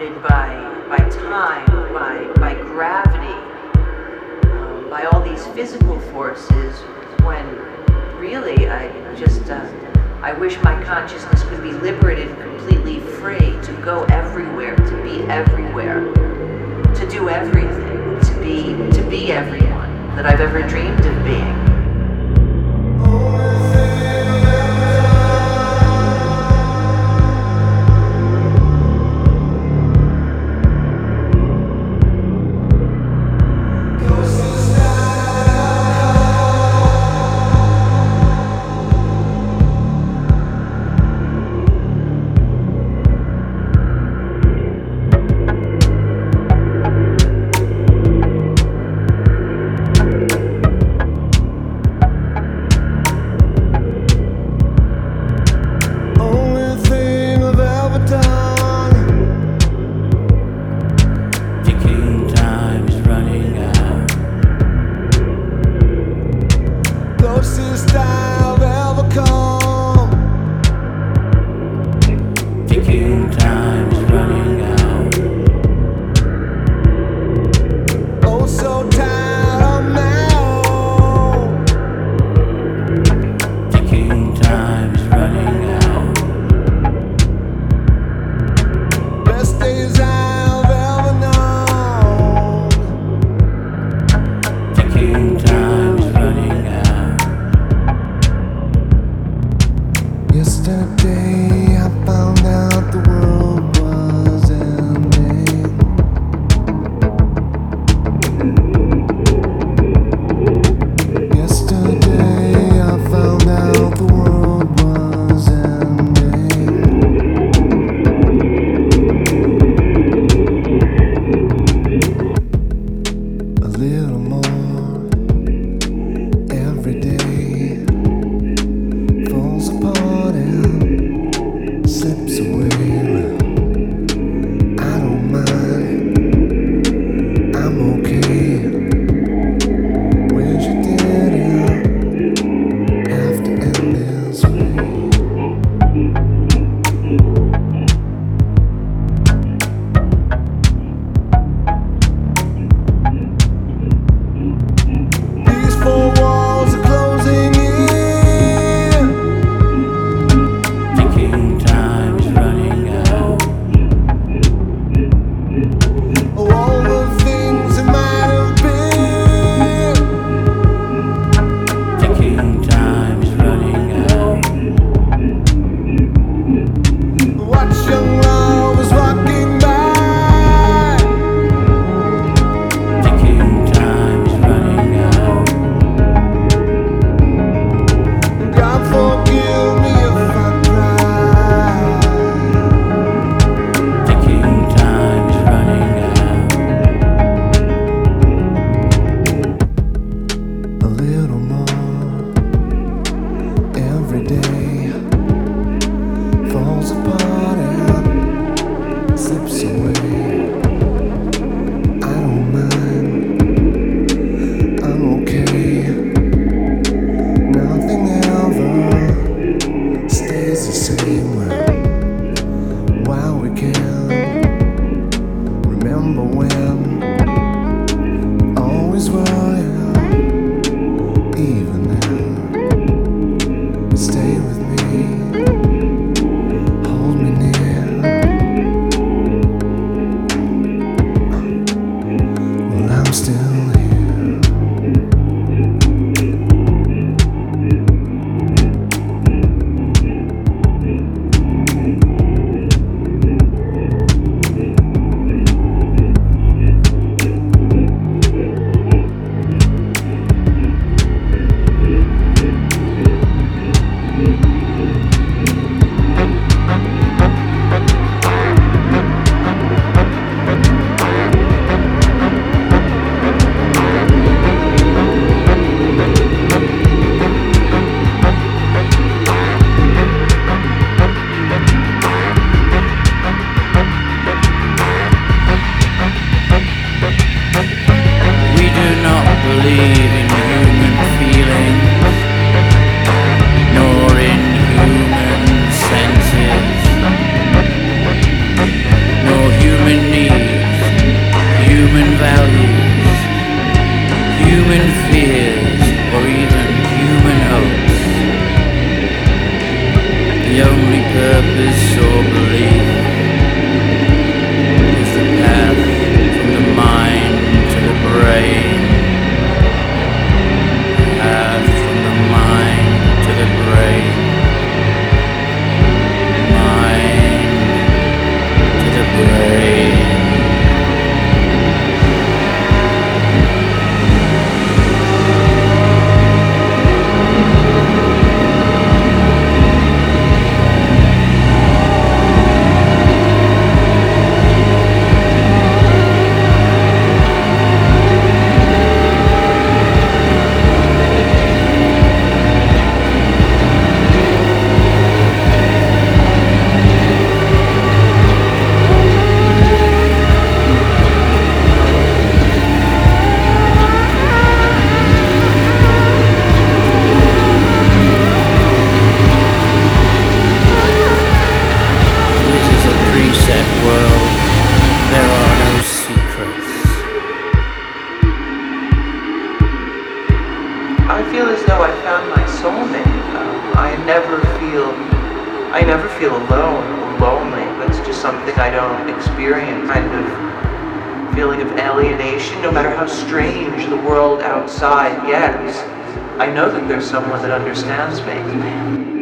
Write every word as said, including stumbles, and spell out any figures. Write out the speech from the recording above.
limited by by time, by by gravity, um, by all these physical forces, when really I just uh, I wish my consciousness could be liberated and completely free to go everywhere, to be everywhere, to do everything, to be to be everyone that I've ever dreamed of being. Closest I've ever come. Thinking time is running out. Oh, so tired of my own. Thinking time is running out. Best days I've ever known. Thinking time is running out. Yesterday I found out the world was ending. Yesterday I found out the world was ending. A little more every day falls apart and slips away. I don't mind, I'm okay. Wish it didn't have to end this way. human fears or even human hopes. The only purpose or belief is the path from the mind to the brain. Path from the mind to the brain. Mind to the brain. World, there are no secrets. I feel as though I found my soulmate. Um, I never feel, I never feel alone or lonely. That's just something I don't experience. Kind of feeling of alienation, no matter how strange the world outside gets. I know that there's someone that understands me.